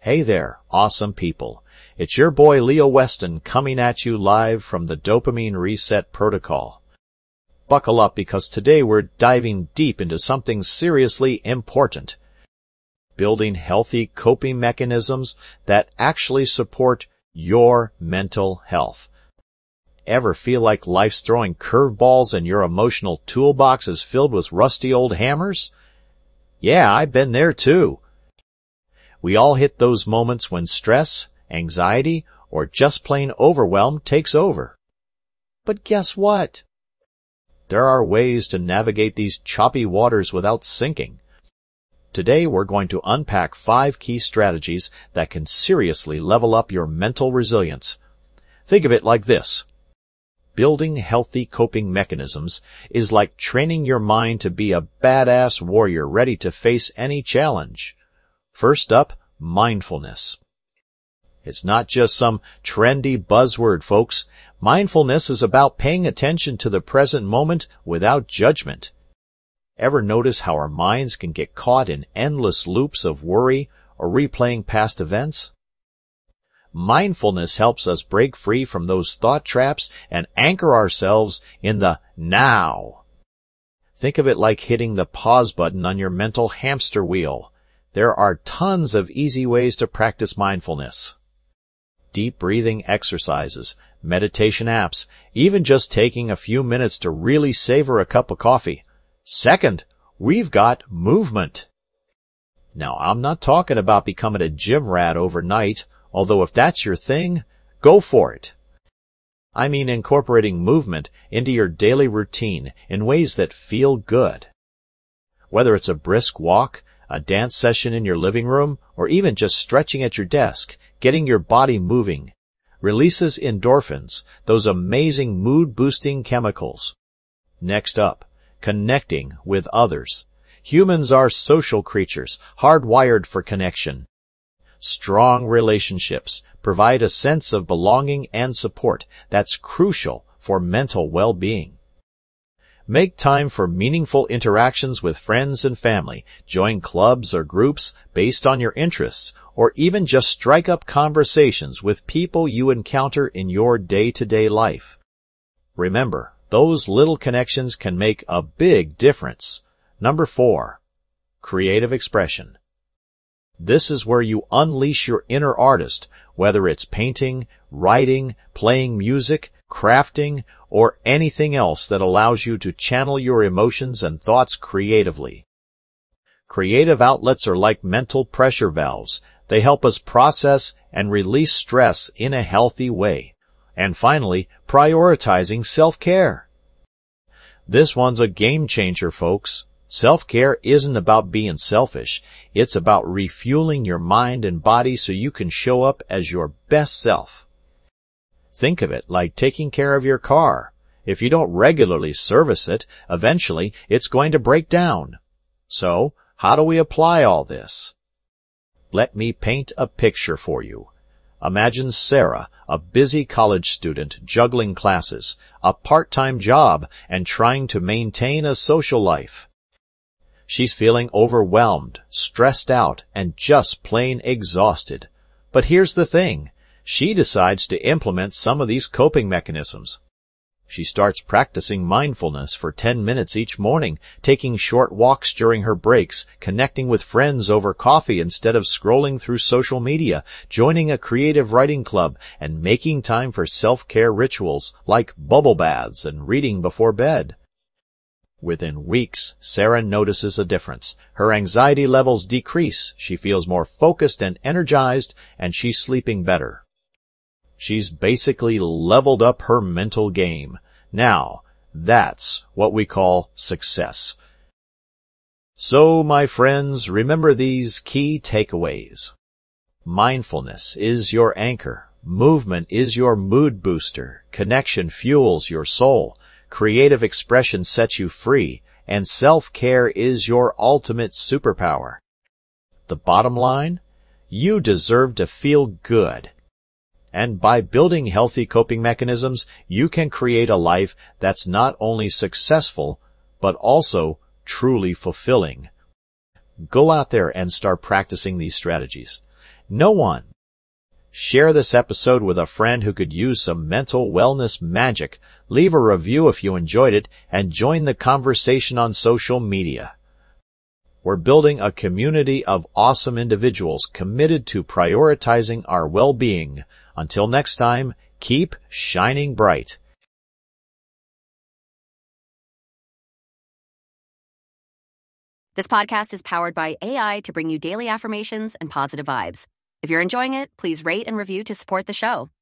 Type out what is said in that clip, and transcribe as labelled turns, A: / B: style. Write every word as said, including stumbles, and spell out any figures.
A: Hey there, awesome people. It's your boy Leo Weston coming at you live from the Dopamine Reset Protocol. Buckle up because today we're diving deep into something seriously important. Building healthy coping mechanisms that actually support your mental health. Ever feel like life's throwing curveballs and your emotional toolbox is filled with rusty old hammers? Yeah, I've been there too. We all hit those moments when stress, anxiety, or just plain overwhelm takes over. But guess what? There are ways to navigate these choppy waters without sinking. Today we're going to unpack five key strategies that can seriously level up your mental resilience. Think of it like this. Building healthy coping mechanisms is like training your mind to be a badass warrior ready to face any challenge. First up, mindfulness. It's not just some trendy buzzword, folks. Mindfulness is about paying attention to the present moment without judgment. Ever notice how our minds can get caught in endless loops of worry or replaying past events? Mindfulness helps us break free from those thought traps and anchor ourselves in the now. Think of it like hitting the pause button on your mental hamster wheel. There are tons of easy ways to practice mindfulness. Deep breathing exercises, meditation apps, even just taking a few minutes to really savor a cup of coffee. Second, we've got movement. Now, I'm not talking about becoming a gym rat overnight, although if that's your thing, go for it. I mean incorporating movement into your daily routine in ways that feel good. Whether it's a brisk walk, a dance session in your living room, or even just stretching at your desk, getting your body moving releases endorphins, those amazing mood-boosting chemicals. Next up, connecting with others. Humans are social creatures, hardwired for connection. Strong relationships provide a sense of belonging and support that's crucial for mental well-being. Make time for meaningful interactions with friends and family. Join clubs or groups based on your interests, or even just strike up conversations with people you encounter in your day-to-day life. Remember, those little connections can make a big difference. Number four, creative expression. This is where you unleash your inner artist, whether it's painting, writing, playing music, crafting, or anything else that allows you to channel your emotions and thoughts creatively. Creative outlets are like mental pressure valves. They help us process and release stress in a healthy way. And finally, prioritizing self-care. This one's a game changer, folks. Self-care isn't about being selfish. It's about refueling your mind and body so you can show up as your best self. Think of it like taking care of your car. If you don't regularly service it, eventually it's going to break down. So, how do we apply all this? Let me paint a picture for you. Imagine Sarah, a busy college student juggling classes, a part-time job, and trying to maintain a social life. She's feeling overwhelmed, stressed out, and just plain exhausted. But here's the thing. She decides to implement some of these coping mechanisms. She starts practicing mindfulness for ten minutes each morning, taking short walks during her breaks, connecting with friends over coffee instead of scrolling through social media, joining a creative writing club, and making time for self-care rituals like bubble baths and reading before bed. Within weeks, Sarah notices a difference. Her anxiety levels decrease, she feels more focused and energized, and she's sleeping better. She's basically leveled up her mental game. Now, that's what we call success. So, my friends, remember these key takeaways. Mindfulness is your anchor. Movement is your mood booster. Connection fuels your soul. Creative expression sets you free, and self-care is your ultimate superpower. The bottom line? You deserve to feel good. And by building healthy coping mechanisms, you can create a life that's not only successful, but also truly fulfilling. Go out there and start practicing these strategies. No one. Share this episode with a friend who could use some mental wellness magic. Leave a review if you enjoyed it, and join the conversation on social media. We're building a community of awesome individuals committed to prioritizing our well-being. Until next time, keep shining bright.
B: This podcast is powered by A I to bring you daily affirmations and positive vibes. If you're enjoying it, please rate and review to support the show.